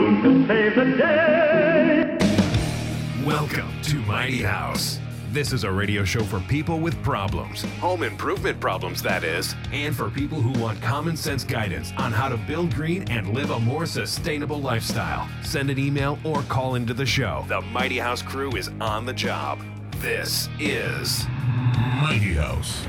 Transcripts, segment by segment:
soon to save the day. Welcome to Mighty House. This is a radio show for people with problems, home improvement problems, that is, and for people who want common sense guidance on how to build green and live a more sustainable lifestyle. Send an email or call into the show. The Mighty House crew is on the job. This is Mighty House.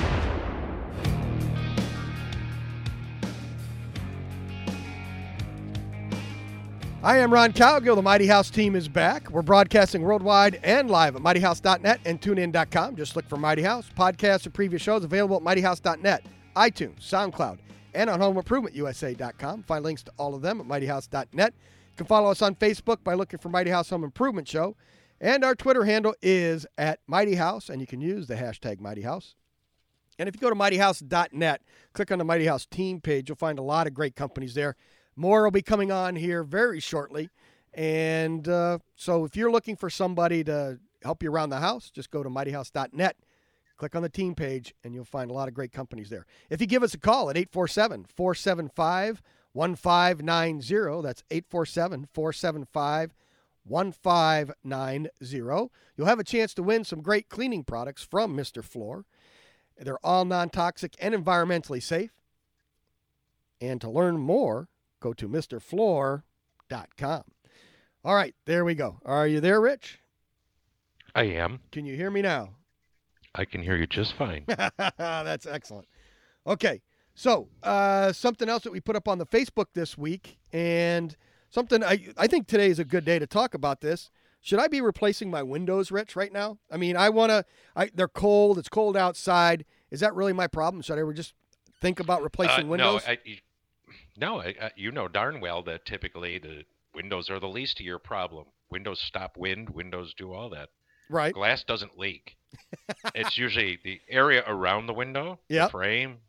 I am Ron Cowgill. The Mighty House team is back. We're broadcasting worldwide and live at mightyhouse.net and tunein.com. Just look for Mighty House. Podcasts and previous shows available at mightyhouse.net, iTunes, SoundCloud, and on homeimprovementusa.com. Find links to all of them at mightyhouse.net. You can follow us on Facebook by looking for Mighty House Home Improvement Show. And our Twitter handle is at Mighty House, and you can use the hashtag Mighty House. And if you go to mightyhouse.net, click on the Mighty House team page, you'll find a lot of great companies there. More will be coming on here very shortly. And so if you're looking for somebody to help you around the house, just go to mightyhouse.net, click on the team page, and you'll find a lot of great companies there. If you give us a call at 847-475-1590, that's 847-475-1590, you'll have a chance to win some great cleaning products from Mr. Floor. They're all non-toxic and environmentally safe. And to learn more, go to MrFloor.com. All right, there we go. Are you there, Rich? I am. Can you hear me now? I can hear you just fine. That's excellent. Okay, so something else that we put up on the Facebook this week, and something I think today is a good day to talk about this. Should I be replacing my windows, Rich, right now? I mean, they're cold. It's cold outside. Is that really my problem? Should I ever just think about replacing windows? No, you know darn well that typically the windows are the least of your problem. Windows stop wind. Windows do all that. Right. Glass doesn't leak. It's usually the area around the window, the frame,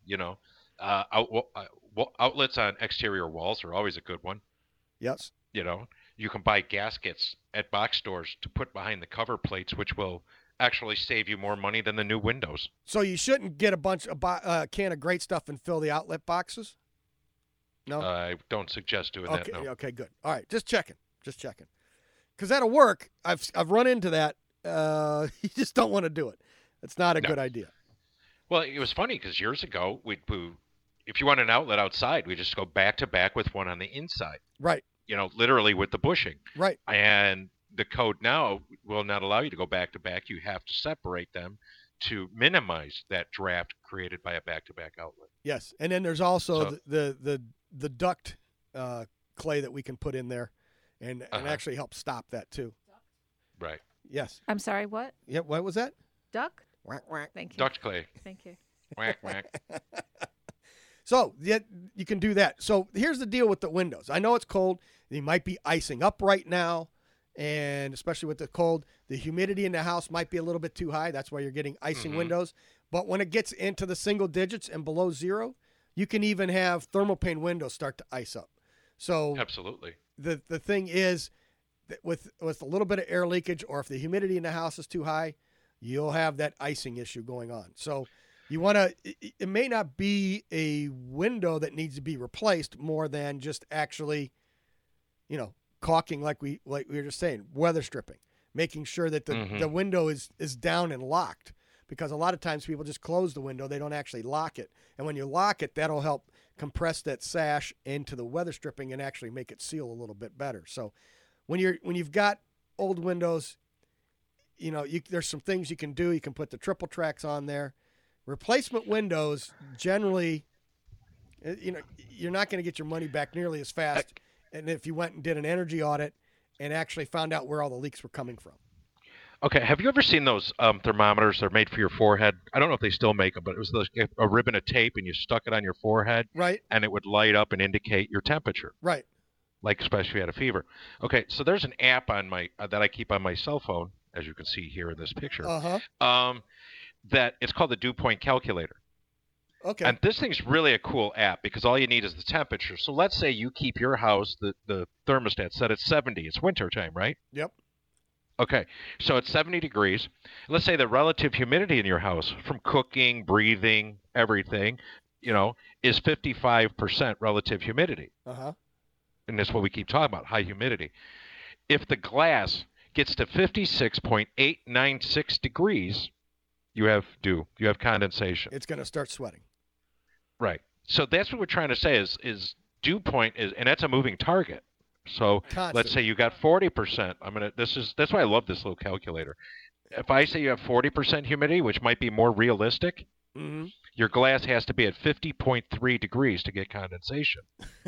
outlets on exterior walls are always a good one. Yes. You can buy gaskets at box stores to put behind the cover plates, which will actually save you more money than the new windows. So you shouldn't get a can of great stuff and fill the outlet boxes? No? I don't suggest doing that, no. Okay, good. All right, just checking. Because that'll work. I've run into that. You just don't want to do it. It's not a good idea. Well, it was funny because years ago, if you want an outlet outside, we just go back to back with one on the inside. Right. Literally with the bushing. Right. And the code now will not allow you to go back to back. You have to separate them to minimize that draft created by a back-to-back outlet. Yes, and then there's also the duct clay that we can put in there and actually help stop that too. Right. Yes. I'm sorry, what? Yeah, what was that? Duck? Whack, whack. Thank you. Duct clay. Thank you. Whack, whack. So you can do that. So here's the deal with the windows. I know it's cold. They might be icing up right now, and especially with the cold, the humidity in the house might be a little bit too high. That's why you're getting icing windows. But when it gets into the single digits and below zero, you can even have thermal pane windows start to ice up. So absolutely. The thing is that with a little bit of air leakage, or if the humidity in the house is too high, you'll have that icing issue going on. So you want to, it may not be a window that needs to be replaced more than just actually, caulking like we were just saying, weather stripping, making sure that the window is down and locked, because a lot of times people just close the window. They don't actually lock it. And when you lock it, that'll help compress that sash into the weather stripping and actually make it seal a little bit better. So when you've got old windows, there's some things you can do. You can put the triple tracks on there. Replacement windows, generally, you're not going to get your money back nearly as fast. And if you went and did an energy audit and actually found out where all the leaks were coming from. Okay, have you ever seen those thermometers? They're made for your forehead. I don't know if they still make them, but it was a ribbon of tape, and you stuck it on your forehead. Right. And it would light up and indicate your temperature. Right. Like especially if you had a fever. Okay, so there's an app on my that I keep on my cell phone, as you can see here in this picture. That it's called the Dew Point Calculator. Okay. And this thing's really a cool app because all you need is the temperature. So let's say you keep your house, the thermostat set at 70. It's winter time, right? Yep. Okay, so it's 70 degrees. Let's say the relative humidity in your house from cooking, breathing, everything, is 55% relative humidity. and that's what we keep talking about, high humidity. If the glass gets to 56.896 degrees, you have dew. You have condensation. It's going to start sweating. Right. So that's what we're trying to say is dew point is, and that's a moving target. So let's say you got 40%. That's why I love this little calculator. If I say you have 40% humidity, which might be more realistic, your glass has to be at 50.3 degrees to get condensation.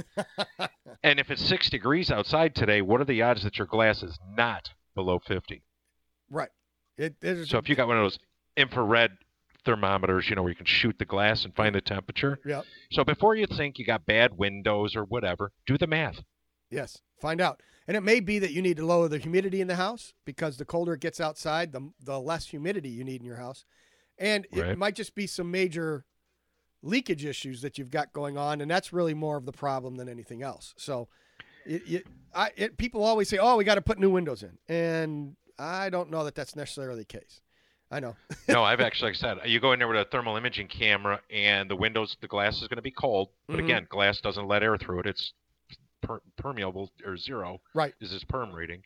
And if it's 6 degrees outside today, what are the odds that your glass is not below 50? Right. So if you got one of those infrared thermometers, where you can shoot the glass and find the temperature. Yep. So before you think you got bad windows or whatever, do the math. Yes. Find out. And it may be that you need to lower the humidity in the house, because the colder it gets outside, the less humidity you need in your house. And it might just be some major leakage issues that you've got going on, and that's really more of the problem than anything else. So people always say, oh, we got to put new windows in. And I don't know that that's necessarily the case. I know. No, I've actually, like I said, you go in there with a thermal imaging camera, and the glass is going to be cold. But again, glass doesn't let air through it. It's permeable, or zero. Right. Is this perm reading.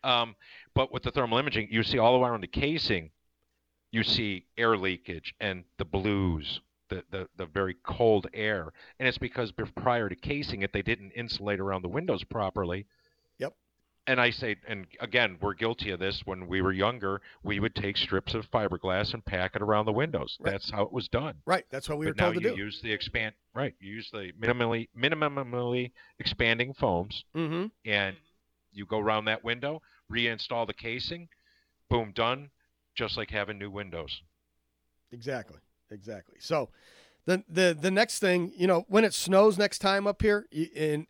But with the thermal imaging, you see all around the casing, you see air leakage and the blues, the very cold air. And it's because prior to casing it, they didn't insulate around the windows properly. Yep. And I say, and again, we're guilty of this. When we were younger, we would take strips of fiberglass and pack it around the windows. Right. That's how it was done. Right. That's what we were told to do. Now you use the You use the minimally expanding foams, and you go around that window, reinstall the casing, boom, done. Just like having new windows. Exactly. So, the next thing, when it snows next time up here in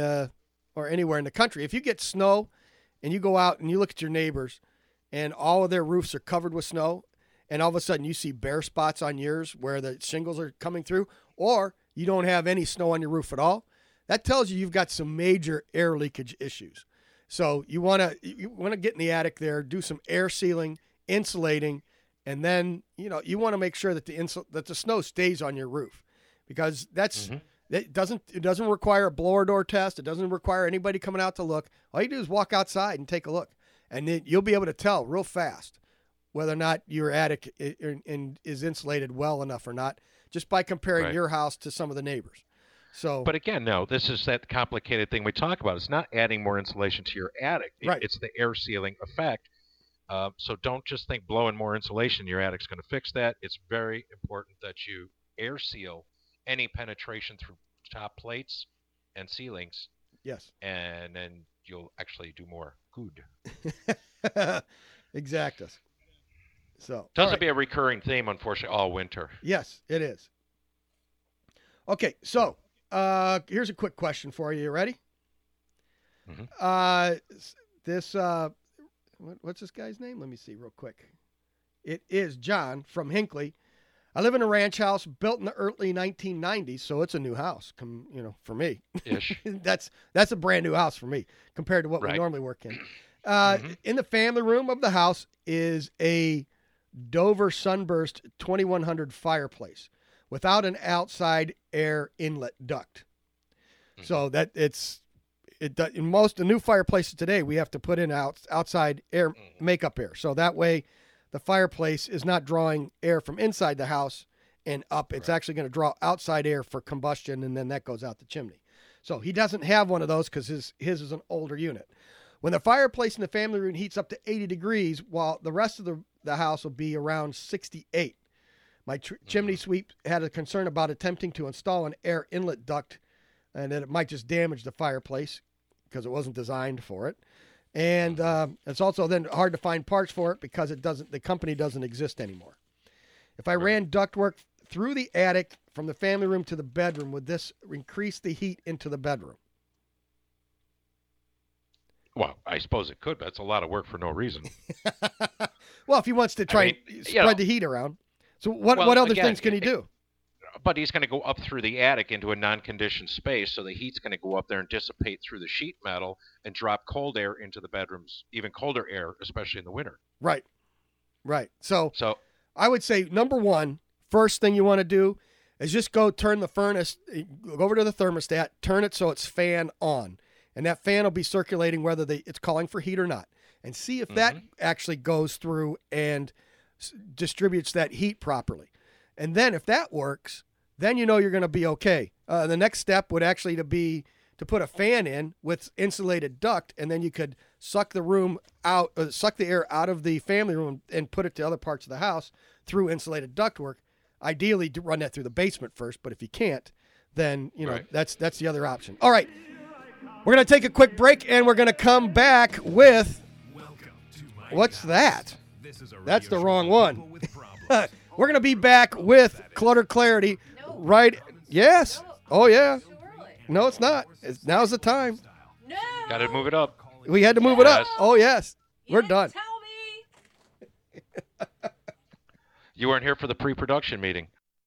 or anywhere in the country, if you get snow and you go out and you look at your neighbors and all of their roofs are covered with snow, and all of a sudden you see bare spots on yours where the shingles are coming through, or you don't have any snow on your roof at all, that tells you've got some major air leakage issues. So you want to get in the attic there, do some air sealing, insulating, and then you want to make sure that the snow stays on your roof, because it doesn't require a blower door test. It doesn't require anybody coming out to look. All you do is walk outside and take a look, and then you'll be able to tell real fast whether or not your attic is insulated well enough or not, just by comparing your house to some of the neighbors. So, but again, no, this is that complicated thing we talk about. It's not adding more insulation to your attic. Right. It's the air sealing effect. So don't just think blowing more insulation in your attic's going to fix that. It's very important that you air seal any penetration through top plates and ceilings. Yes. And then you'll actually do more good. Exactly. So doesn't be a recurring theme, unfortunately, all winter. Yes, it is. Okay, so here's a quick question for you. You ready? What's this guy's name? Let me see real quick. It is John from Hinckley. I live in a ranch house built in the early 1990s, so it's a new house, for me. Ish. That's a brand new house for me compared to what we normally work in. In the family room of the house is a Dover Sunburst 2100 fireplace without an outside air inlet duct. So that in most the new fireplaces today, we have to put in outside air, makeup air. So that way the fireplace is not drawing air from inside the house and up. It's actually going to draw outside air for combustion, and then that goes out the chimney. So he doesn't have one of those because his is an older unit. When the fireplace in the family room heats up to 80 degrees, while the rest of the house will be around 68. My chimney sweep had a concern about attempting to install an air inlet duct, and that it might just damage the fireplace because it wasn't designed for it. And it's also then hard to find parts for it because the company doesn't exist anymore. If I ran ductwork through the attic from the family room to the bedroom, would this increase the heat into the bedroom? Well, I suppose it could, but it's a lot of work for no reason. Well, if he wants to try and spread the heat around. So what other things can he do? But he's going to go up through the attic into a non-conditioned space, so the heat's going to go up there and dissipate through the sheet metal and drop cold air into the bedrooms, even colder air, especially in the winter. Right. So I would say, number one, first thing you want to do is just go turn the furnace, go over to the thermostat, turn it so it's fan on. and that fan will be circulating whether it's calling for heat or not, and see if that actually goes through and distributes that heat properly. And then if that works, then you know you're going to be okay. The next step would actually be to put a fan in with insulated duct, and then you could suck the air out of the family room and put it to other parts of the house through insulated ductwork. Ideally, to run that through the basement first, but if you can't, then that's the other option. All right, we're going to take a quick break, and we're going to come back with what's that? That's the wrong one. We're going to be back with Clutter Clarity, right? Yes. Oh yeah. No, it's not. Now's the time. No. Got to move it up. We had to move it up. Oh, yes. We're done. Tell me. You weren't here for the pre-production meeting.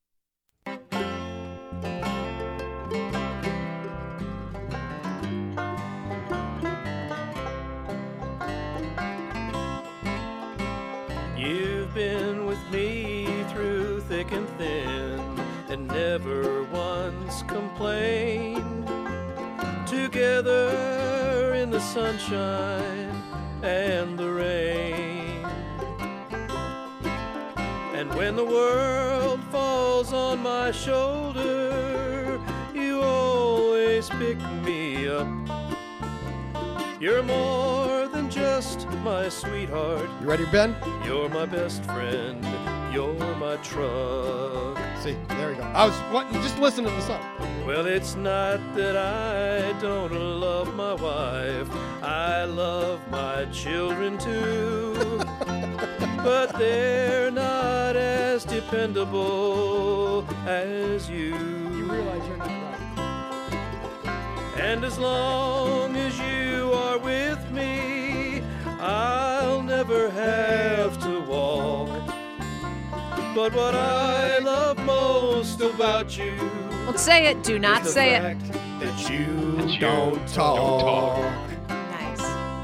You've been with me through thick and thin and never once complained. Together in the sunshine and the rain. And when the world falls on my shoulder, you always pick me up. You're more than just my sweetheart. You ready, Ben? You're my best friend. You're my truck. See, there we go. I was just listening to the song. Well, it's not that I don't love my wife. I love my children too. But they're not as dependable as you. You realize you're not right. And as long as you are with me, I'll never have to walk. But what I love most about you, Don't say it. Do not is the say it. fact that you Don't talk. Nice.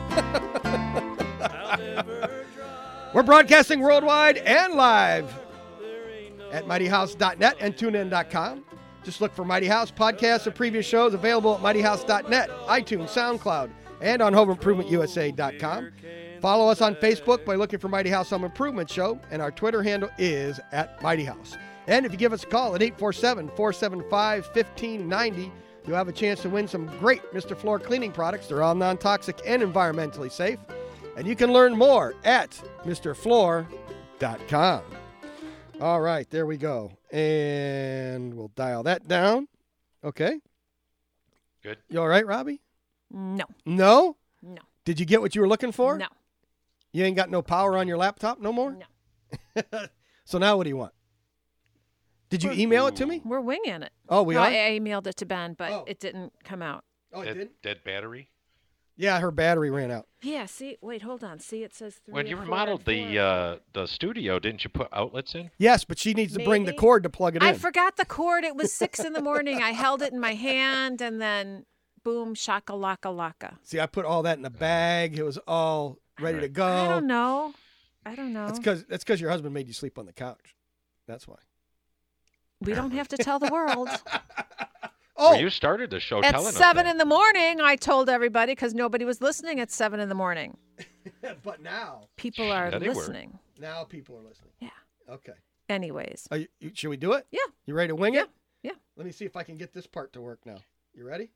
I'll never drive. We're broadcasting worldwide and live at mightyhouse.net and tunein.com. Just look for Mighty House. Podcasts of previous shows available at mightyhouse.net, iTunes, SoundCloud, and on HomeImprovementUSA.com. Follow us on Facebook by looking for Mighty House Home Improvement Show, and our Twitter handle is @MightyHouse. And if you give us a call at 847-475-1590, you'll have a chance to win some great Mr. Floor cleaning products. They're all non-toxic and environmentally safe. And you can learn more at MrFloor.com. All right, there we go. And we'll dial that down. Okay. Good. You all right, Robbie? No. No? No. Did you get what you were looking for? No. You ain't got no power on your laptop no more? No. So now what do you want? Did you email it to me? We're winging it. Oh, we No, are? I emailed it to Ben, but Oh. it didn't come out. Oh, it did? Dead battery. Yeah, her battery ran out. Yeah, see, wait, hold on. See, it says 3 When or you 4 remodeled and 4. the studio, didn't you put outlets in? Yes, but she needs to bring the Maybe. cord to plug it in. I forgot the cord. It was 6 in the morning. I held it in my hand, and then boom, shaka-laka-laka. See, I put all that in a bag. It was all ready to go. I don't know. That's because your husband made you sleep on the couch. That's why. We don't have to tell the world. Oh, Well, you started the show At telling us 7 that. in the morning, I told everybody because nobody was listening at 7 in the morning. but now People are Yeah, they were. listening. people are listening. Yeah. Okay. Anyways. Should we do it? Yeah. You ready to wing it? Yeah. Let me see if I can get this part to work now. You ready?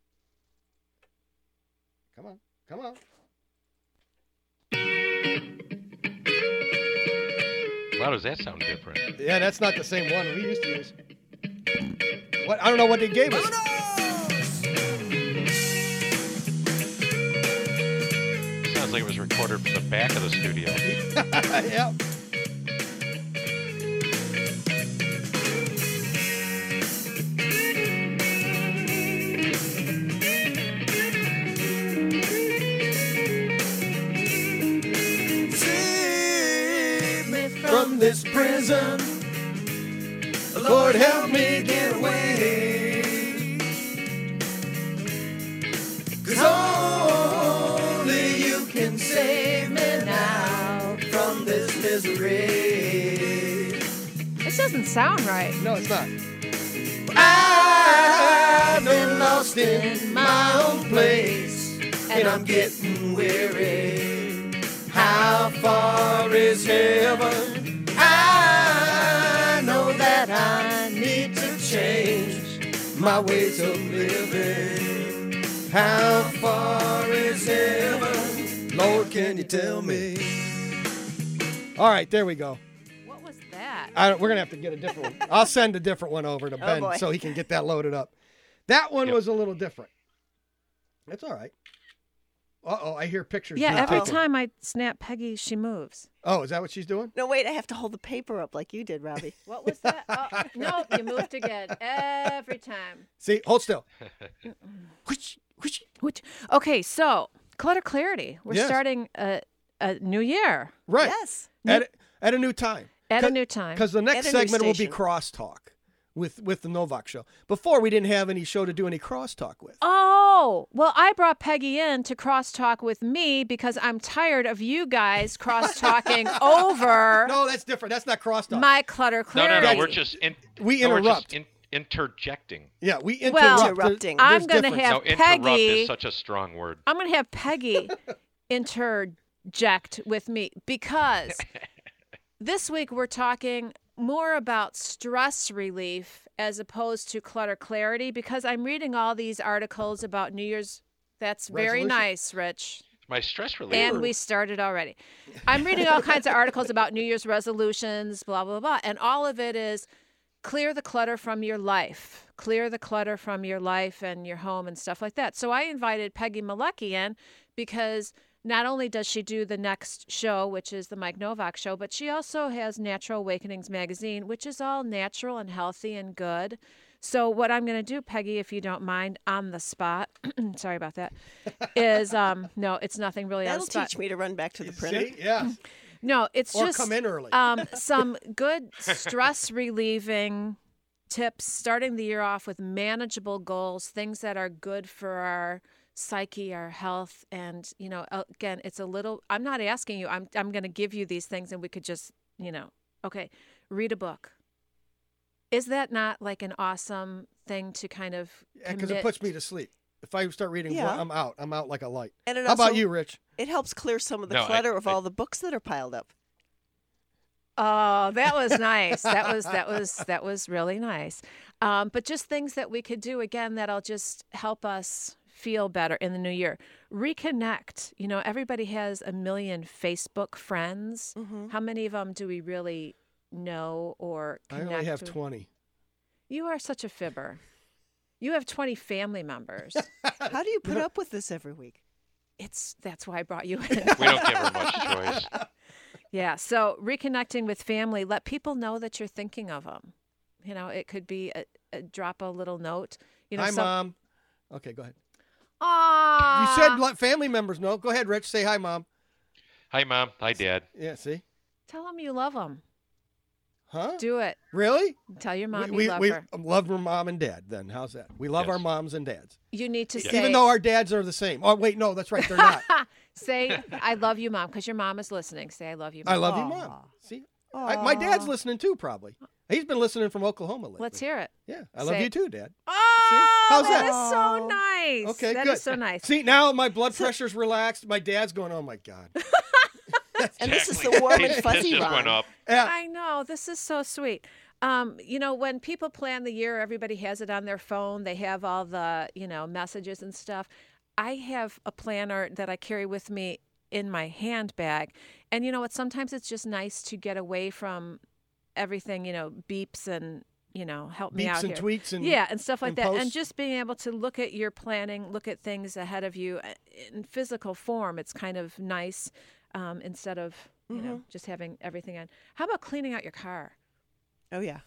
Come on. Come on. Wow, does that sound different? Yeah, that's not the same one we used to use. What? I don't know what they gave us. Sounds like it was recorded from the back of the studio. Yeah. From this prison, Lord help me get away. 'Cause only you can save me now from this misery. This doesn't sound right. No, it's not. I've been lost lost in my own place, and I'm getting weary. How far is heaven? I know that I need to change my ways of living. How far is heaven? Lord, can you tell me? All right, there we go. What was that? We're gonna have to get a different one. I'll send a different one over to Ben boy. so he can get that loaded up. That one was a little different. That's all right. Uh-oh, I hear pictures. Yeah, being every taken. time I snap Peggy, she moves. Oh, is that what she's doing? No, wait, I have to hold the paper up like you did, Robbie. What was that? Oh, no, you moved again. Every time. See, hold still. Whoosh, whoosh. Okay, so clutter clarity. We're Yes. starting a new year Right. Yes. At a new time. at a new time. Because the next At a new segment will be station. crosstalk with the Novak show. Before, we didn't have any show to do any crosstalk with. Oh, well, I brought Peggy in to crosstalk with me because I'm tired of you guys cross-talking over No, that's different. That's not crosstalk. my clutter No, clarity. no. We're just We no, we're just interrupt. interjecting. Yeah, we interrupt. Well, Interrupting. There's I'm gonna difference. have No, interrupt Peggy. is such a strong word. I'm going to have Peggy interject with me because this week we're talking more about stress relief as opposed to clutter clarity because I'm reading all these articles about New Year's. That's very Resolution? nice, Rich. My stress relief. And we started already. I'm reading all kinds of articles about New Year's resolutions, blah, blah, blah. And all of it is clear the clutter from your life. Clear the clutter from your life and your home and stuff like that. So I invited Peggy Malecki in because not only does she do the next show, which is the Mike Novak show, but she also has Natural Awakenings magazine, which is all natural and healthy and good. So what I'm going to do, Peggy, if you don't mind, on the spot, sorry about that, is, no, it's nothing really on That'll the spot. teach me to run back to the printer. See? Yeah. No, it's Or just come in early. some good stress relieving tips, starting the year off with manageable goals, things that are good for our psyche, our health. And, you know, again, it's a little, I'm not asking you, I'm going to give you these things and we could just, you know, okay, read a book. Is that not like an awesome thing to kind of Because it commit? puts me to sleep. If I start reading, Yeah. I'm out. I'm out like a light. And it How about also- you, Rich? It helps clear some of the No, clutter of all the books that are piled up. Oh, that was nice. That was really nice. But just things that we could do again that'll just help us feel better in the new year. Reconnect. You know, everybody has a million Facebook friends. How many of them do we really know or I connect only have with? 20. You are such a fibber. You have 20 family members. How do you put up with this every week? That's why I brought you in. We don't give her much choice. Yeah. So reconnecting with family, let people know that you're thinking of them. You know, it could be drop a little note. You know, Hi, Mom. Okay, go ahead. Aww. You said let family members know. Go ahead, Rich. Say hi, Mom. Hi, Mom. Hi, Dad. Yeah, see? Tell them you love them. Huh? Do it. Really? Tell your mom we you love we her. love our mom and dad then. How's that? We love Yes. our moms and dads. You need to Yeah. say, Even though our dads are the same. Oh, wait, no, that's right. They're not. say, I love you, Mom, because your mom is listening. Say, I love you, Mom. I love you, Mom. See? My dad's listening too, probably. He's been listening from Oklahoma lately. Let's hear it. Yeah, I love Say- you too, Dad. Oh, How's that that? is so nice. Okay, That good. is so nice. See, now my blood pressure's relaxed. My dad's going, oh, my God. And this is the warm and His fuzzy just Ron. went up. Yeah. I know. This is so sweet. You know, when people plan the year, everybody has it on their phone. They have all the, you know, messages and stuff. I have a planner that I carry with me in my handbag. And you know what? Sometimes it's just nice to get away from everything, you know, beeps and, you know, help me out Beeps and here. tweets and Yeah, and stuff like and that. And posts. just being able to look at your planning, look at things ahead of you in physical form. It's kind of nice instead of, you know, just having everything on. How about cleaning out your car? Oh, yeah.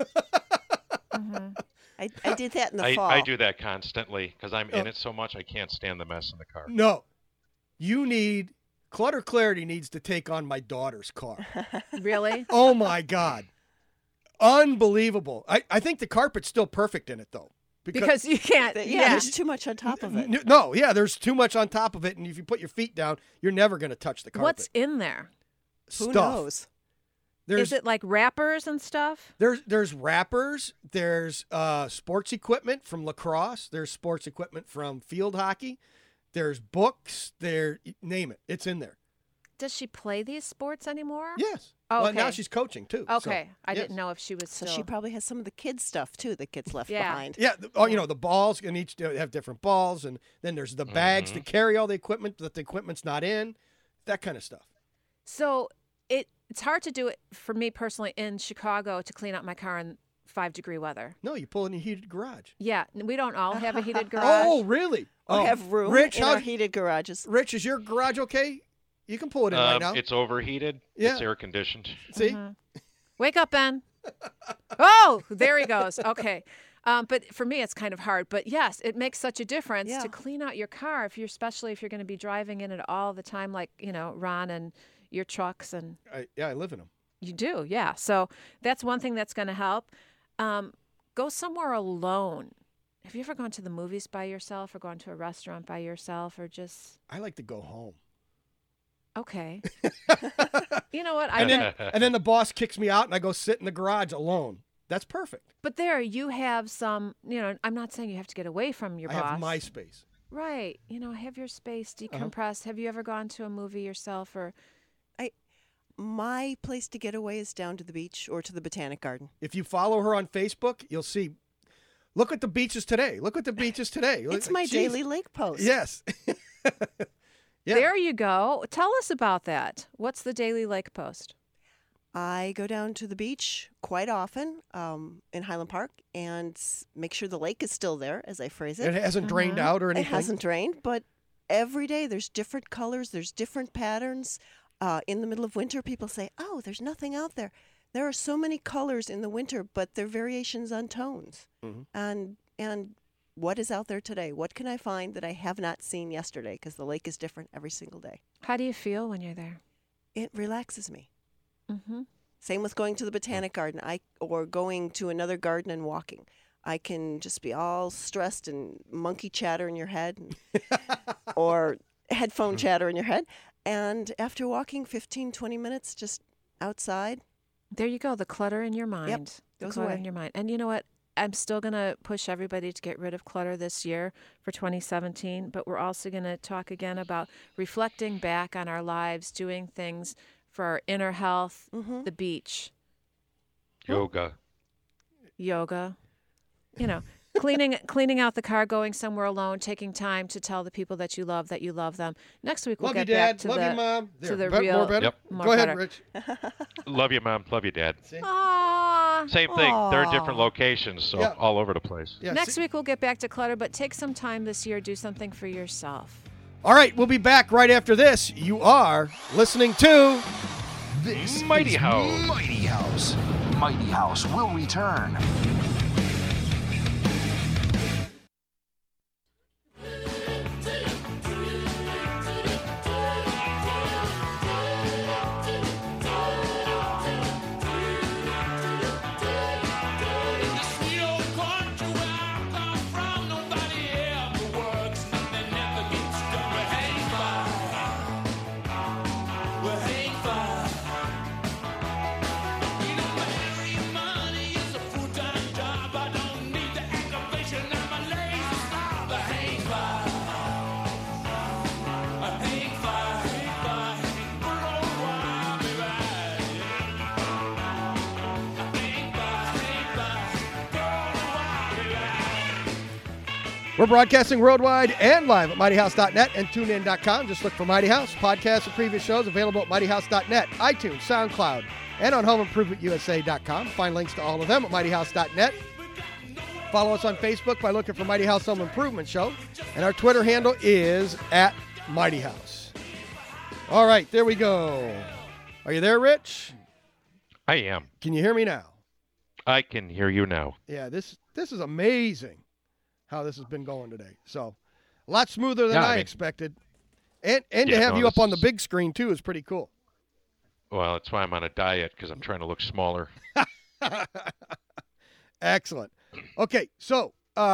I did that in the fall. I do that constantly because I'm in it so much I can't stand the mess in the car. No. You need, Clutter Clarity needs to take on my daughter's car. Really? Oh, my God. Unbelievable. I think the carpet's still perfect in it, though. Because you can't. Yeah, there's too much on top of it. No, yeah, there's too much on top of it, and if you put your feet down, you're never going to touch the carpet. What's in there? Who Stuff. knows? Is it like wrappers and stuff? There's wrappers. There's sports equipment from lacrosse. There's sports equipment from field hockey. There's books. Name it. It's in there. Does she play these sports anymore? Yes. Oh, well, okay. now she's coaching too. Okay. So, I yes. didn't know if she was So still. she probably has some of the kids' stuff, too, that gets left behind. Yeah. The balls can each have different balls. And then there's the bags to carry all the equipment that the equipment's not in. That kind of stuff. So it's hard to do it for me personally in Chicago to clean out my car in 5-degree weather. No, you pull in a heated garage. Yeah. We don't all have a heated garage. Oh, really? Or have room Rich, in our heated garages. Rich, is your garage okay? You can pull it in right now. It's overheated. Yeah. It's air conditioned. See? Mm-hmm. Wake up, Ben. Oh, there he goes. Okay. But for me, it's kind of hard. But yes, it makes such a difference to clean out your car, especially if you're going to be driving in it all the time, like, Ron and your trucks. And I live in them. You do, yeah. So that's one thing that's going to help. Go somewhere alone. Have you ever gone to the movies by yourself or gone to a restaurant by yourself or just... I like to go home. Okay. You know what? And then the boss kicks me out and I go sit in the garage alone. That's perfect. But there you have some, I'm not saying you have to get away from your boss. I have my space. Right. Have your space, decompress. Have you ever gone to a movie yourself or... My place to get away is down to the beach or to the Botanic Garden. If you follow her on Facebook, you'll see. Look at the beaches today. Look at the beaches today. It's my daily lake post. Yes. Yeah. There you go. Tell us about that. What's the daily lake post? I go down to the beach quite often in Highland Park and make sure the lake is still there, as I phrase it. It hasn't drained out or anything? It hasn't drained, but every day there's different colors, there's different patterns. In the middle of winter, people say, oh, there's nothing out there. There are so many colors in the winter, but they're variations on tones. Mm-hmm. And what is out there today? What can I find that I have not seen yesterday? Because the lake is different every single day. How do you feel when you're there? It relaxes me. Mm-hmm. Same with going to the Botanic Garden or going to another garden and walking. I can just be all stressed and monkey chatter in your head or headphone chatter in your head. And after walking 15, 20 minutes just outside. There you go. The clutter in your mind. Yep, the goes clutter away. in your mind. And you know what? I'm still going to push everybody to get rid of clutter this year for 2017. But we're also going to talk again about reflecting back on our lives, doing things for our inner health, the beach. Yoga. Cleaning out the car, going somewhere alone, taking time to tell the people that you love them. Next week we'll Love get you, Dad. back to Love the you, Mom. to the More real. better. Yep. More Go ahead, better. Rich. Love you, Mom. Love you, Dad. Aww. Same thing. They're in different locations, so Yeah. all over the place. Yeah, Next week we'll get back to clutter, but take some time this year. Do something for yourself. All right, we'll be back right after this. You are listening to This Mighty is House. Mighty House. Mighty House will return. We're broadcasting worldwide and live at mightyhouse.net and tunein.com. Just look for Mighty House. Podcasts of previous shows available at mightyhouse.net, iTunes, SoundCloud, and on homeimprovementusa.com. Find links to all of them at mightyhouse.net. Follow us on Facebook by looking for Mighty House Home Improvement Show. And our Twitter handle is at Mighty House. All right, there we go. Are you there, Rich? I am. Can you hear me now? I can hear you now. Yeah, this is amazing how this has been going today. So, a lot smoother than I expected. And to have you up on the big screen, too, is pretty cool. Well, that's why I'm on a diet, because I'm trying to look smaller. Excellent. Okay, so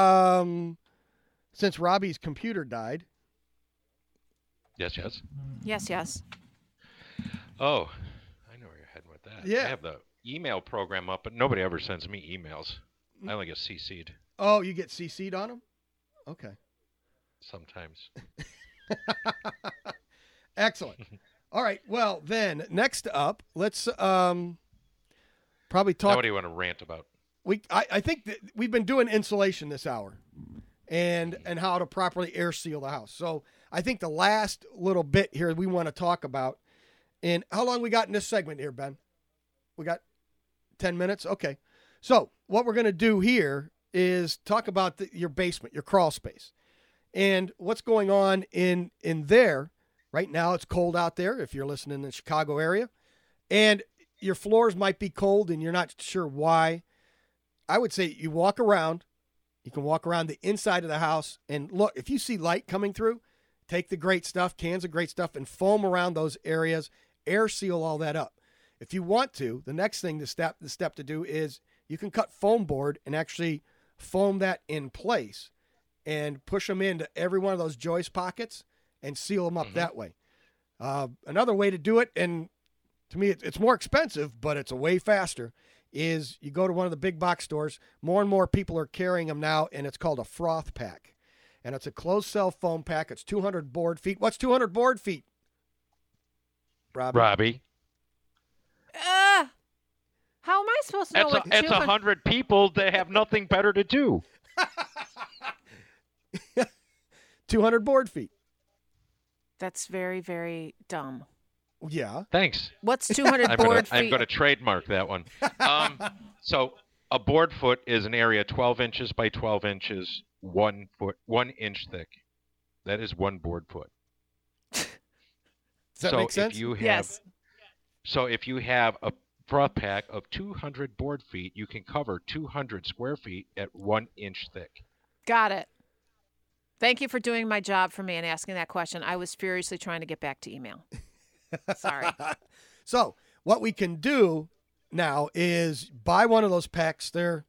since Robbie's computer died. Yes. Yes. Oh, I know where you're heading with that. Yeah. I have the email program up, but nobody ever sends me emails. I only get CC'd Oh, you get CC'd on them? Okay. sometimes. Excellent. All right. Well, then next up, let's probably Now, talk. what do you want to rant about? I think that we've been doing insulation this hour, and how to properly air seal the house. So I think the last little bit here we want to talk about. And how long we got in this segment here, Ben? We got 10 minutes. Okay. So what we're going to do here is talk about your basement, your crawl space, and what's going on in there. Right now it's cold out there if you're listening in the Chicago area, and your floors might be cold and you're not sure why. I would say you walk around. You can walk around the inside of the house and look. If you see light coming through, take the great stuff, cans of great stuff, and foam around those areas, air seal all that up. If you want to, the next thing, the step to do is you can cut foam board and actually foam that in place and push them into every one of those joist pockets and seal them up that way. Another way to do it, and to me it's more expensive, but it's a way faster, is you go to one of the big box stores. More and more people are carrying them now, and it's called a froth pack. And it's a closed cell foam pack. It's 200 board feet. What's 200 board feet, Robbie? How am I supposed to know what It's 100 people that have nothing better to do. 200 board feet. That's very, very dumb. Yeah. Thanks. What's 200 board feet? I'm going to trademark that one. So a board foot is an area 12 inches by 12 inches, 1 inch thick. That is one board foot. Does that make sense? Yes. So if you have a froth pack of 200 board feet, you can cover 200 square feet at 1 inch thick. Got it. Thank you for doing my job for me and asking that question. I was furiously trying to get back to email. Sorry. So what we can do now is buy one of those packs. They're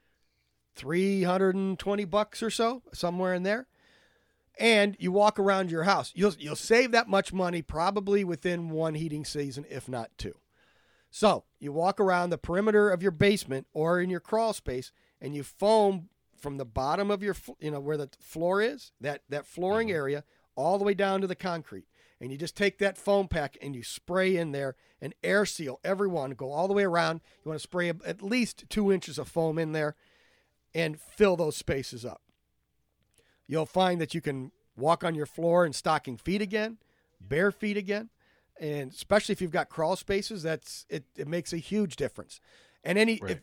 $320 or so, somewhere in there. And you walk around your house. You'll save that much money probably within one heating season, if not two. So you walk around the perimeter of your basement or in your crawl space, and you foam from the bottom of your, where the floor is, that flooring area, all the way down to the concrete. And you just take that foam pack and you spray in there and air seal every one, go all the way around. You want to spray at least 2 inches of foam in there and fill those spaces up. You'll find that you can walk on your floor in stocking feet again, bare feet again. And especially if you've got crawl spaces, it makes a huge difference. And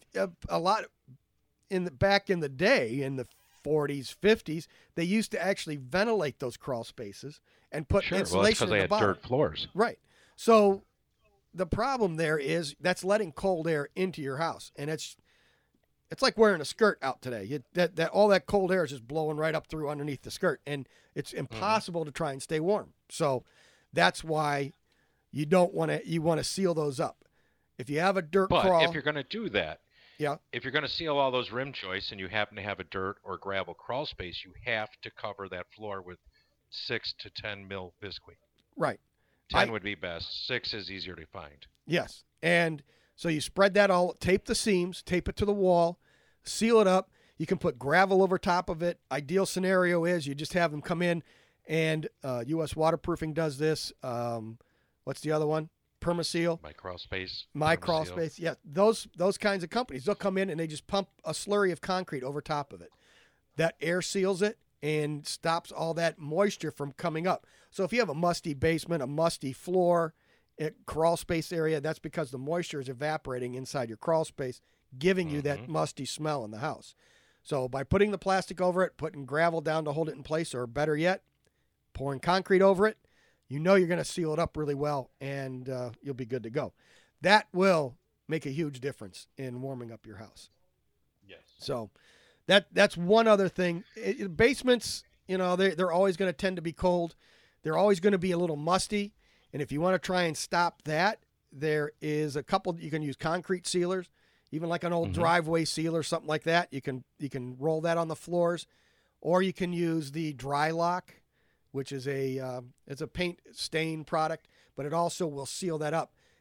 back in the day, in the 40s, 50s, they used to actually ventilate those crawl spaces and put insulation in the bottom. Well, that's because they had dirt floors. Right. So the problem there is that's letting cold air into your house, and it's like wearing a skirt out today. All that cold air is just blowing right up through underneath the skirt, and it's impossible to try and stay warm. So that's why you want to seal those up. If you have a dirt crawl, But if you're going to do that, yeah. If you're going to seal all those rim joists and you happen to have a dirt or gravel crawl space, you have to cover that floor with 6 to 10 mil Visqueen. Right. 10 would be best. 6 is easier to find. Yes. And so you spread that all, tape the seams, tape it to the wall, seal it up. You can put gravel over top of it. Ideal scenario is you just have them come in, and U.S. Waterproofing does this. What's the other one? Permaseal. My Crawl Space. Yeah, those kinds of companies, they'll come in and they just pump a slurry of concrete over top of it. That air seals it and stops all that moisture from coming up. So if you have a musty basement, a musty floor, crawl space area, that's because the moisture is evaporating inside your crawl space, giving you that musty smell in the house. So by putting the plastic over it, putting gravel down to hold it in place, or better yet, pouring concrete over it, you know you're going to seal it up really well, and you'll be good to go. That will make a huge difference in warming up your house. Yes. So that's one other thing. Basements, they're always going to tend to be cold. They're always going to be a little musty. And if you want to try and stop that, there is a couple. You can use concrete sealers, even like an old driveway sealer, something like that. You can roll that on the floors, or you can use the Dry Lock, which is it's a paint stain product, but it also will seal that up.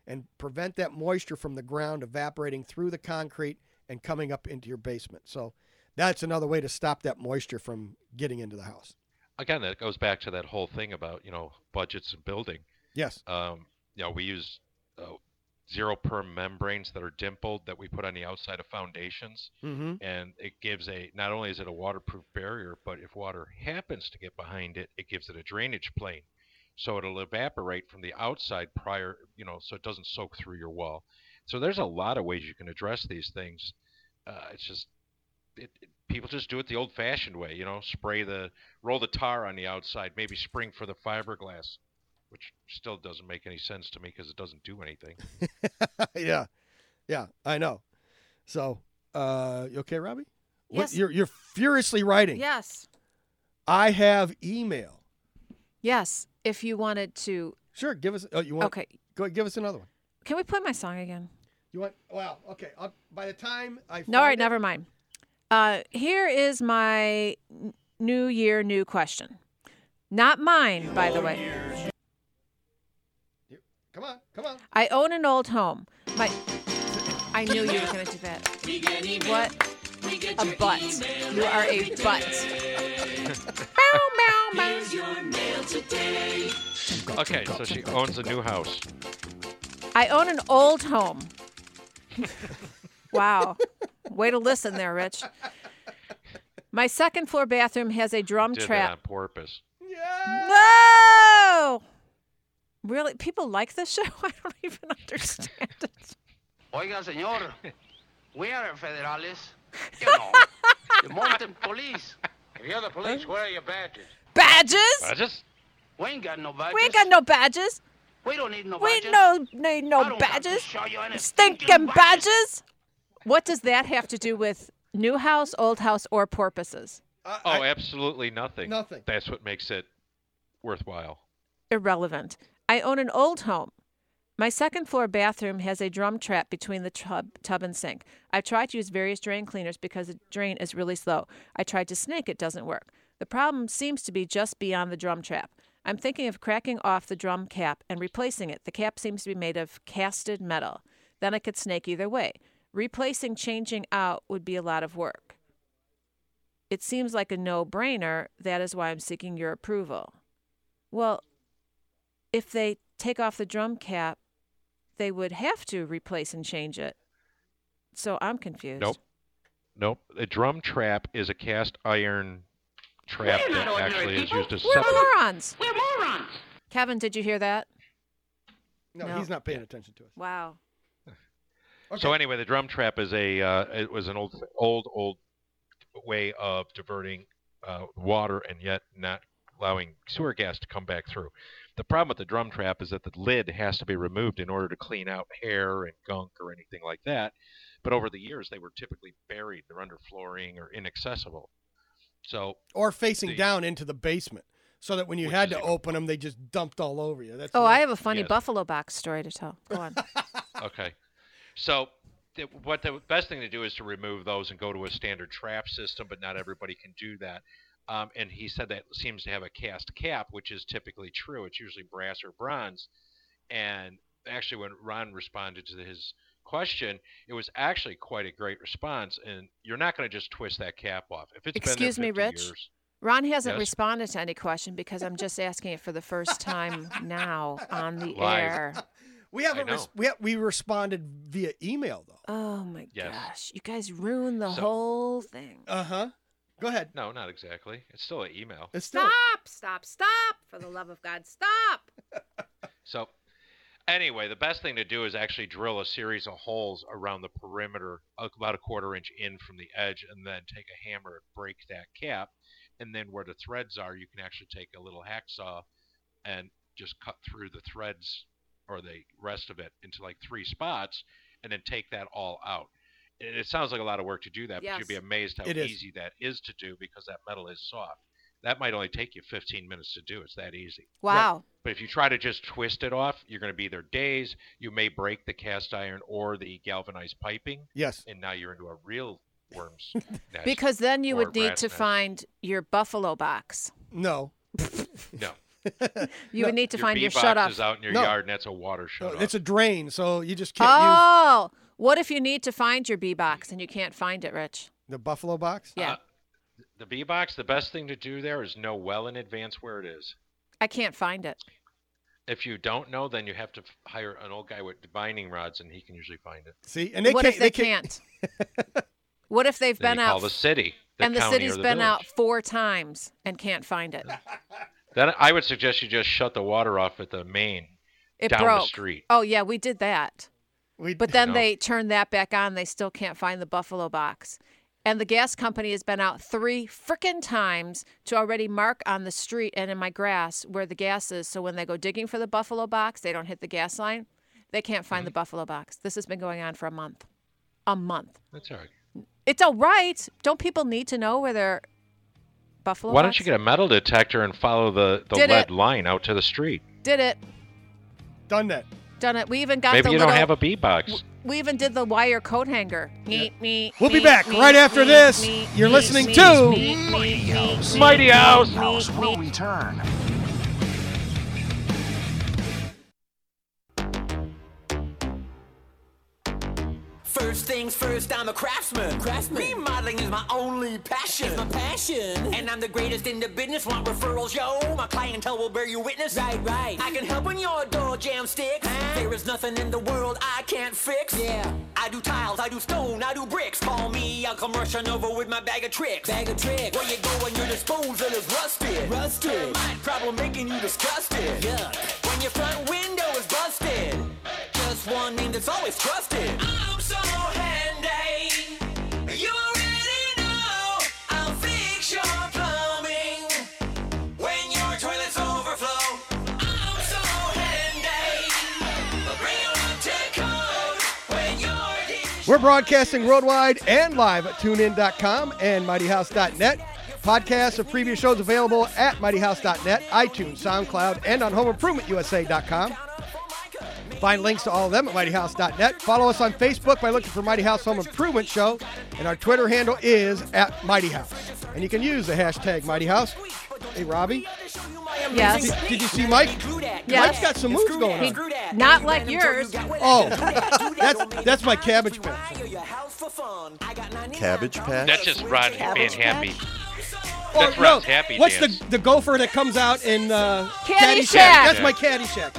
and prevent that moisture from the ground evaporating through the concrete and coming up into your basement. So that's another way to stop that moisture from getting into the house. Again, that goes back to that whole thing about, budgets and building. Yes. We use zero perm membranes that are dimpled that we put on the outside of foundations. Mm-hmm. And it gives not only is it a waterproof barrier, but if water happens to get behind it, it gives it a drainage plane. So it'll evaporate from the outside prior, so it doesn't soak through your wall. So there's a lot of ways you can address these things. It's just, people just do it the old-fashioned way, roll the tar on the outside, maybe spring for the fiberglass, which still doesn't make any sense to me because it doesn't do anything. Yeah, I know. So, you okay, Robbie? Yes. You're furiously writing. Yes. I have email. Yes. If you wanted to. Sure. Give us. Oh, you want? Okay. Go give us another one. Can we play my song again? You want? Well, okay. By the time I. No, all right. Never mind. Here is my New Year, new question. Not mine, by the way. Come on. I own an old home. I knew you were going to do that. What? A butt. You are a butt. Bow, bow, bow. Okay, so she owns a new house. I own an old home. Wow. Way to listen there, Rich. My second floor bathroom has a drum Did trap. that on purpose. Yeah. No! Really? People like this show? I don't even understand it. Oiga, señor, we are federales. The mountain police. If you're the police, where are your badges? Badges? We ain't got no badges. We ain't got no badges. We don't need no We badges. need I no don't have to badges. show you any Stinking badges. What does that have to do with new house, old house, or porpoises? Absolutely nothing. Nothing. That's what makes it worthwhile. Irrelevant. I own an old home. My second floor bathroom has a drum trap between the tub and sink. I've tried to use various drain cleaners because the drain is really slow. I tried to snake, it doesn't work. The problem seems to be just beyond the drum trap. I'm thinking of cracking off the drum cap and replacing it. The cap seems to be made of casted metal. Then I could snake either way. Replacing, changing out would be a lot of work. It seems like a no-brainer. That is why I'm seeking your approval. Well, if they take off the drum cap, they would have to replace and change it. So I'm confused. Nope. A drum trap is a cast iron trap that actually is used as We're separate. morons. We're morons. Kevin, did you hear that? No, No. he's not paying attention to us. Wow. Okay. So anyway, the drum trap is it was an old way of diverting water and yet not allowing sewer gas to come back through. The problem with the drum trap is that the lid has to be removed in order to clean out hair and gunk or anything like that. But over the years, they were typically buried. They're under flooring or inaccessible. So Or facing down into the basement, so that when you Which had is to even- open them, they just dumped all over you. That's I have a funny Yes. Buffalo box story to tell. Go on. Okay. So what the best thing to do is to remove those and go to a standard trap system, but not everybody can do that. And he said that seems to have a cast cap, which is typically true. It's usually brass or bronze. And actually, when Ron responded to his question, it was actually quite a great response. And you're not going to just twist that cap off. If it's Excuse been me, there 50 Rich? years, Ron hasn't Yes? responded to any question because I'm just asking it for the first time now on the Live. air. We haven't. I know. We responded via email though. Oh my Yes. gosh. You guys ruined the So- whole thing. Go ahead. no, not exactly. It's still an email. It's still. Stop. For the love of God, stop. So anyway, the best thing to do is actually drill a series of holes around the perimeter, about a 1/4 inch in from the edge, and then take a hammer and break that cap. And then where the threads are, you can actually take a little hacksaw and just cut through the threads or the rest of it into like 3 spots, and then take that all out. It sounds like a lot of work to do that, but Yes. you'd be amazed how It is. easy that is to do because that metal is soft. That might only take you 15 minutes to do. It's that easy. Wow. But if you try to just twist it off, you're going to be there days. You may break the cast iron or the galvanized piping, Yes. and now you're into a real worm's nest. Because then you or would need rat's to nest. find your Buffalo box. No. No. You would need to find bee your box shut-off. is out in your No. yard, and that's a water shut-off. It's a drain, so you just can't Oh, what if you need to find your bee box and you can't find it, Rich? use the buffalo box. Yeah, The bee box, the best thing to do there is know well in advance where it is. I can't find it. If you don't know, then you have to hire an old guy with binding rods, and he can usually find it. See, and they What can't. if they can't? What if they've Then been you call out the city, the and the county, city's or the been village. out 4 times and can't find it? Then I would suggest you just shut the water off at the main It down broke. the street. Oh yeah, we did that. We, But then No. they turned that back on. They still can't find the buffalo box. And the gas company has been out 3 frickin' times to already mark on the street and in my grass where the gas is. So when they go digging for the buffalo box, they don't hit the gas line. They can't find the buffalo box. This has been going on for a month. A month. That's all right. It's all right. Don't people need to know where their buffalo Why box? don't you get a metal detector and follow the Did lead it. line out to the street? Did it. done that. Done it. We even got Maybe the you little, don't have a bee box. We even did the wire coat hanger. We'll be back right after this. You're listening to Mighty House. House will return. First things first, I'm a craftsman. Remodeling is my only passion. It's my passion. And I'm the greatest in the business. Want referrals, yo? My clientele will bear you witness. Right. I can help when your door jam sticks. There is nothing in the world I can't fix. Yeah. I do tiles, I do stone, I do bricks. Call me, I'll come rushing over with my bag of tricks. Where you go when your disposal is rusted. My problem making you disgusted. Yeah. When your front window is busted. Just one name that's always trusted. I'm so handy. You already know I'll fix your plumbing when your toilets overflow. I'm so handy. Bring your uptick code when your We're broadcasting worldwide and live at tunein.com and mightyhouse.net. Podcasts of previous shows available at mightyhouse.net, iTunes, SoundCloud, and on homeimprovement.usa.com. Find links to all of them at mightyhouse.net. Follow us on Facebook by looking for Mighty House Home Improvement Show, and our Twitter handle is @MightyHouse. And you can use the hashtag Mighty House. Hey, Robbie. Yes. Did you see Mike? Yes. Mike's got some moves going on. Not like yours. Oh, that's my cabbage patch. Cabbage patch? That's just Ron being Cabbage happy. Or, That's Ron's happy what's dance. the gopher that comes out in Caddyshack. That's my Caddyshack.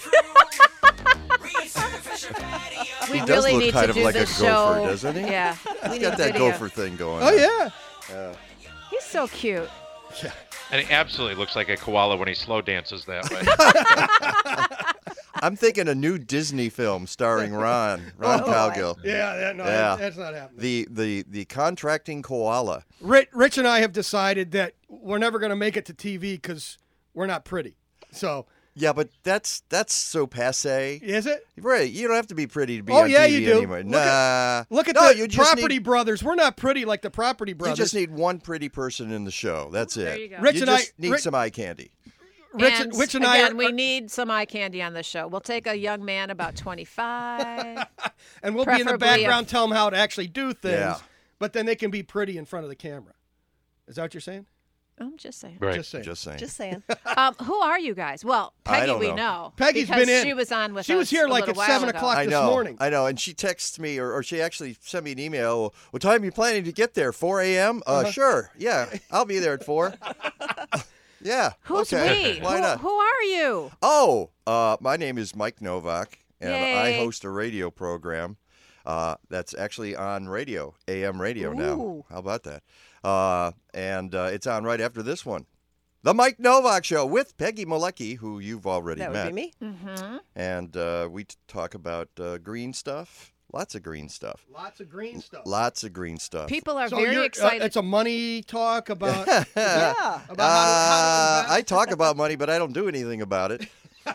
We He does really look need kind to of do like a this gopher, show. doesn't he? Yeah. We He's need got that video. gopher thing going Oh, on. yeah. He's so cute. And he absolutely looks like a koala when he slow dances that way. I'm thinking a new Disney film starring Ron Cowgill. Yeah, Yeah. that's not happening. The contracting koala. Rich and I have decided that we're never going to make it to TV because we're not pretty. So, Yeah, but that's so passe. is it? Right, you don't have to be pretty to be Oh, on yeah, TV you do. anymore. Look at No, the you just Property Brothers. We're not pretty like the Property You Brothers. just need one pretty person in the show. That's it. There you go. Rich you and I- just need Rich- some eye candy. Rich and I again, we are, need some eye candy on this show. We'll take a young man about 25. and we'll be in the preferably background, tell them how to actually do things. Yeah. But then they can be pretty in front of the camera. Is that what you're saying? I'm just saying. Right. Just saying. Just saying. Just saying. Who are you guys? Well, I Peggy don't we know. know. Peggy's because been in. She was on with us. She was here a like little at while 7 ago. o'clock I this know, morning. I know, and she texts me, or she actually sent me an email. What time are you planning to get there? 4 a.m.? Sure. Yeah, I'll be there at 4. Yeah. Who's okay. we? Why not? Who are you? Oh, my name is Mike Novak, and I Yay. host a radio program that's actually on radio, AM radio now. Ooh. How about that? And it's on right after this one. The Mike Novak Show with Peggy Malecki, who you've already That met. would be me. Mm-hmm. And we talk about green stuff. Lots of green stuff. Lots of green stuff. Lots of green stuff. People are So very you're, excited. it's a money talk about Yeah. about how to I talk about money, but I don't do anything about it.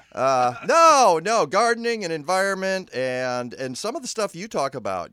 No, gardening and environment and some of the stuff you talk about,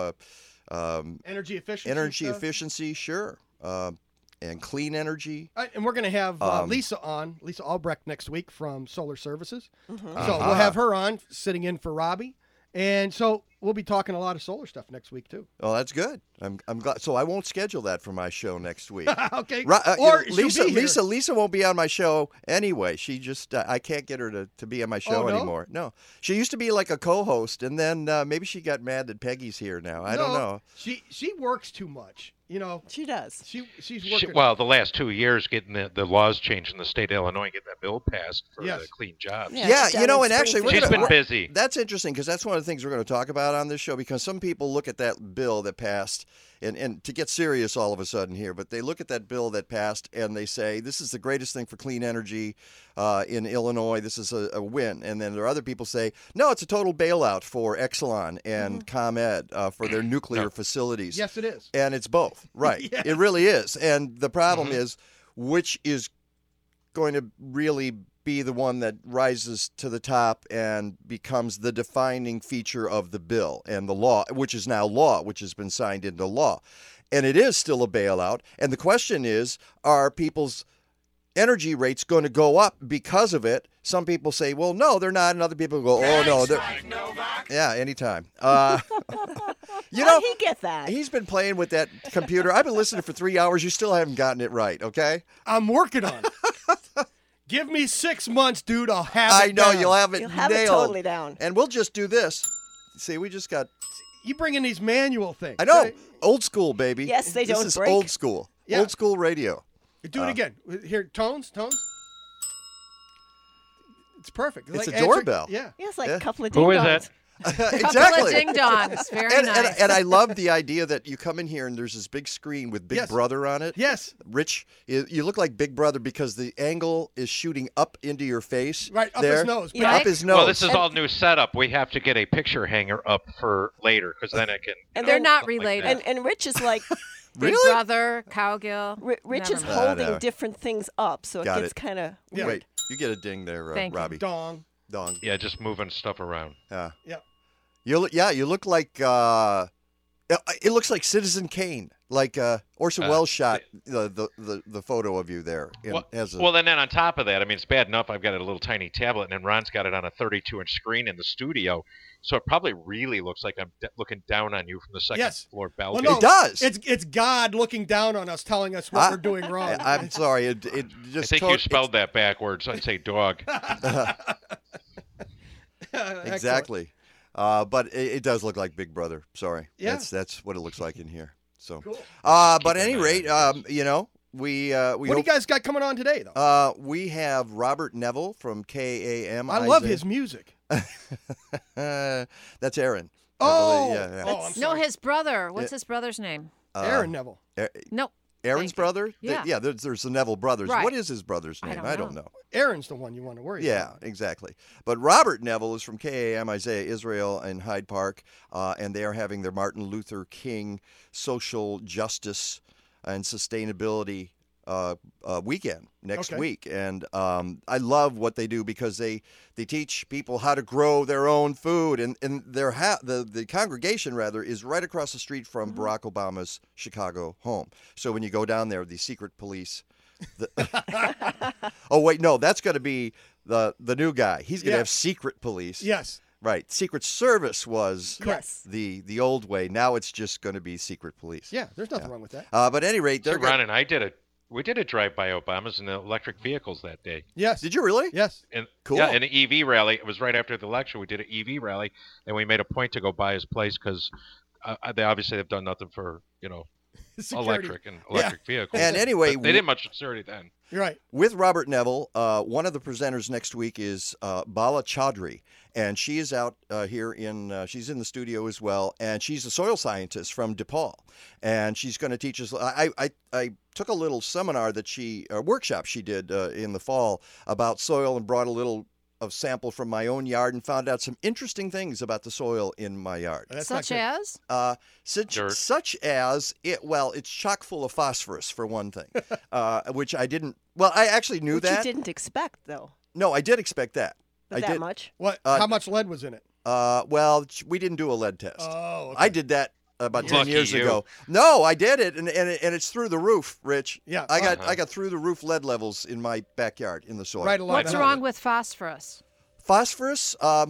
energy efficiency. energy stuff. efficiency, sure, and clean energy. All right, and we're going to have Lisa Albrecht next week from Solar Services. Mm-hmm. So we'll have her on, sitting in for Robbie. And so we'll be talking a lot of solar stuff next week too. Oh, that's good. I'm glad. So I won't schedule that for my show next week. Okay. Or she'll be here. Lisa won't be on my show anyway. She just I can't get her to be on my show no? anymore. No, she used to be like a co-host, and then maybe she got mad that Peggy's here now. I don't know. She works too much. You know, she does. She's working. Well, the last 2 years, getting the laws changed in the state of Illinois, getting that bill passed for the clean jobs. Yeah, you know, and actually, she's been busy. That's interesting because that's one of the things we're going to talk about on this show. Because some people look at that bill that passed, and to get serious all of a sudden here, but they look at that bill that passed and they say this is the greatest thing for clean energy in Illinois. This is a win. And then there are other people say no, it's a total bailout for Exelon and ComEd for their nuclear facilities. Yes, it is. And it's both. Right. Yes. It really is. And the problem is which is going to really be the one that rises to the top and becomes the defining feature of the bill and the law, which is now law, which has been signed into law. And it is still a bailout. And the question is, are people's energy rates going to go up because of it? Some people say, well, no, they're not. And other people go, oh, no. Yeah, anytime. You know, he get that? He's been playing with that computer. I've been listening for 3 hours. You still haven't gotten it right, okay? I'm working on it. Give me 6 months, dude. I'll have it I know, down. you'll have it You'll have nailed. it totally down. And we'll just do this. See, we just got... You bring in these manual things. I know. Old school, baby. Yes, they this don't is break. old school. Yeah. Old school radio. Do it again. Here, tones. It's perfect. It's like a doorbell. Yeah. Yes, like Yeah. a couple of Who is ding-dongs. it? Exactly. Couple of ding dongs. Very nice. And I love the idea that you come in here and there's this big screen with Big Yes. Brother on it. Yes. Rich, you look like Big Brother because the angle is shooting up into your face. Right, up there. his nose. Yeah. Up his nose. Well, this is all new setup. We have to get a picture hanger up for later because then it can. And They're then- not something like related. that. And Rich is like, Big Really? Brother, Cowgill. Rich Never is mind. holding no. different things up, so Got it gets it. kind of Yeah. Wait, you get a ding there, Thank you. Robbie. Dong. Dong. Yeah, just moving stuff around. Yeah. Yeah. You look like it looks like Citizen Kane, like Orson Welles shot the photo of you there. Well, as a, well, and then on top of that, I mean, it's bad enough I've got a little tiny tablet, and then Ron's got it on a 32-inch screen in the studio, so it probably really looks like I'm looking down on you from the second Yes. floor Well, balcony. no, It does. It's God looking down on us, telling us what we're doing wrong. I'm sorry. It I just think you spelled that backwards. I'd say dog. exactly. But it does look like Big Brother. Sorry. Yeah. That's what it looks like in here. So, Cool. but at Keep any an eye rate, on this. you know, we What do you hope, guys got coming on today, though? we have Robert Neville from KAM. I love his music. That's Aaron. Oh, yeah. oh, I'm No, sorry. his brother. What's his brother's name? Aaron Neville. No. Aaron's Thank you. brother? Yeah. There's the Neville brothers. Right. What is his brother's I name? don't I don't know. know. Aaron's the one you want to worry Yeah, about. exactly. But Robert Neville is from KAM Isaiah Israel in Hyde Park, and they are having their Martin Luther King social justice and sustainability weekend next Okay. week. And I love what they do because they teach people how to grow their own food. And the congregation, rather, is right across the street from Barack Obama's Chicago home. So when you go down there, the secret police... oh, wait, no, that's going to be the new guy. He's going to Yeah. have secret police. Yes. Right. Secret Service was Yes. the old way. Now it's just going to be secret police. Yeah, there's nothing wrong with that. But at any rate, So they're Ron and I we did a drive-by Obamas in the electric vehicles that day. Yes. Did you really? Yes. And Cool. Yeah, in an EV rally. It was right after the election. We did an EV rally, and we made a point to go by his place because they obviously have done nothing for Security. electric vehicles. And anyway, But they didn't much security then. You're right. With Robert Neville, one of the presenters next week is Bala Chaudhry, and she is out here she's in the studio as well, and she's a soil scientist from DePaul, and she's going to teach us. I took a little seminar workshop she did in the fall about soil and brought a little of sample from my own yard and found out some interesting things about the soil in my yard. That's not Such good. as? Dirt. It's chock full of phosphorus for one thing, which I didn't. Well, I actually knew Which that. you didn't expect, though. No, I did expect that. But I that did. much? What? How much lead was in it? Well, we didn't do a lead test. Oh, okay. I did that about 10 Lucky years you. ago. No, I did it, and it's through the roof, Rich. Yeah. I got through the roof lead levels in my backyard in the soil. Right along What's the wrong highway. with phosphorus? Phosphorus.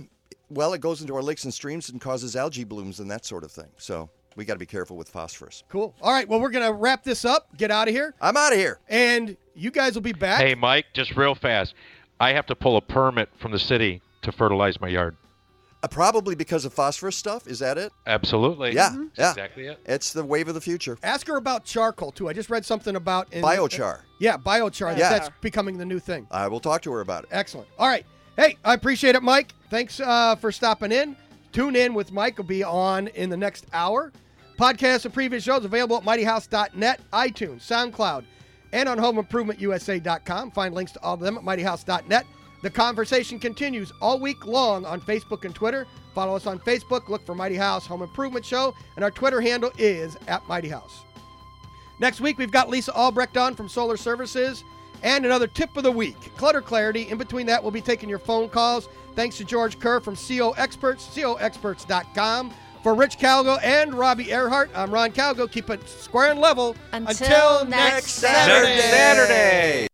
Well, it goes into our lakes and streams and causes algae blooms and that sort of thing. So we got to be careful with phosphorus. Cool. All right. Well, we're going to wrap this up. Get out of here. I'm out of here. And you guys will be back. Hey, Mike, just real fast. I have to pull a permit from the city to fertilize my yard. Probably because of phosphorus stuff. Is that it? Absolutely. Yeah. That's Yeah. exactly it. It's the wave of the future. Ask her about charcoal, too. I just read something about... Biochar. Yeah, biochar. Yeah. That's becoming the new thing. I will talk to her about it. Excellent. All right. Hey, I appreciate it, Mike. Thanks for stopping in. Tune in with Mike. Will be on in the next hour. Podcasts of previous shows available at mightyhouse.net, iTunes, SoundCloud, and on HomeImprovementUSA.com. Find links to all of them at mightyhouse.net. The conversation continues all week long on Facebook and Twitter. Follow us on Facebook. Look for Mighty House Home Improvement Show. And our Twitter handle is @MightyHouse. Next week, we've got Lisa Albrecht on from Solar Services and another tip of the week, clutter clarity. In between that, we'll be taking your phone calls. Thanks to George Kerr from CO Experts, coexperts.com. For Rich Calgo and Robbie Earhart, I'm Ron Calgo. Keep it square and level until next Saturday.